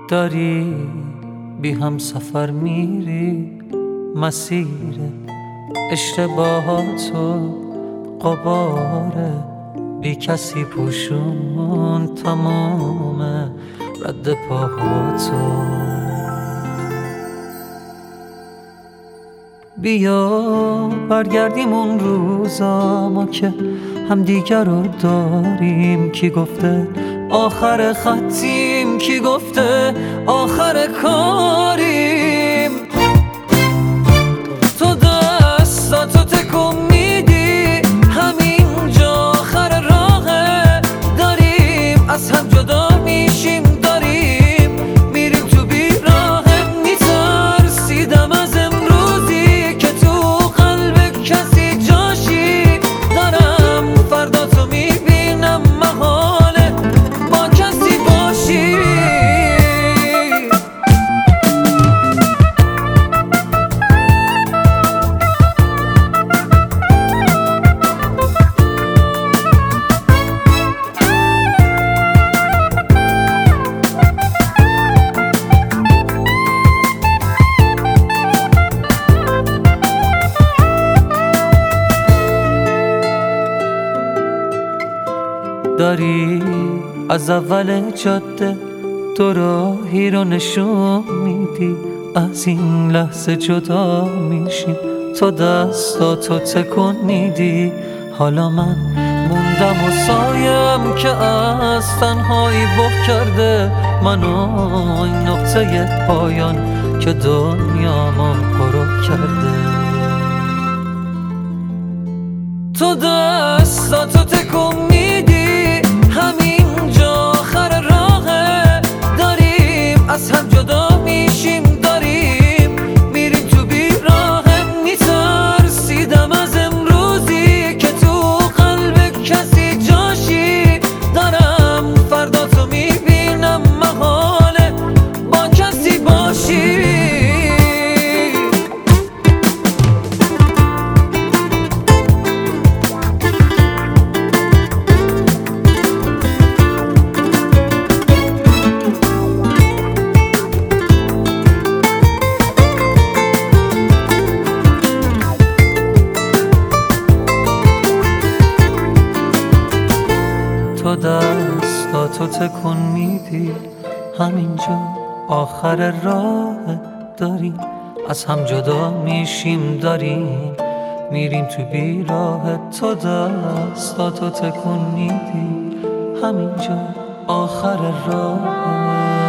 داری بی هم سفر میری، مسیر اشتباهاتو قباره، بی کسی پوشون تمام رد پاهاتو. بیا برگردیم اون روزا ما که همدیگر رو داریم. کی گفته آخر خطیم، کی گفته آخر کاریم. تو دستاتو تکون میدی، همینجا آخر راهه. داریم از هم جدا میشیم، داریم میریم تو بیراهه. میترسیدم از امروزی که تو قلب کسی جاشی. دارم فردا تو میبینم محاله با کسی باشی. داری از اول جاده تو راهی رو نشون میدی، از این لحظه جدا میشیم. تو دستاتو تکون میدی، حالا من موندم و سایم که از تنهایی بغ کرده منو. این نقطه پایان که دنیامو پرو کرده. تو دستاتو تکون میدی، همینجا آخر راهه. داریم از هم جدا میشیم، داریم میریم تو بیراهه. میترسیدم از امروزی که تو قلب کسی جاشی. دارم فردا تو میبینم محاله با کسی باشی. تو دستاتو تکون میدی، همینجا آخر راه. داریم از هم جدا میشیم، داریم میریم تو بیراه. تو دستاتو تکون میدی، همینجا آخر راه.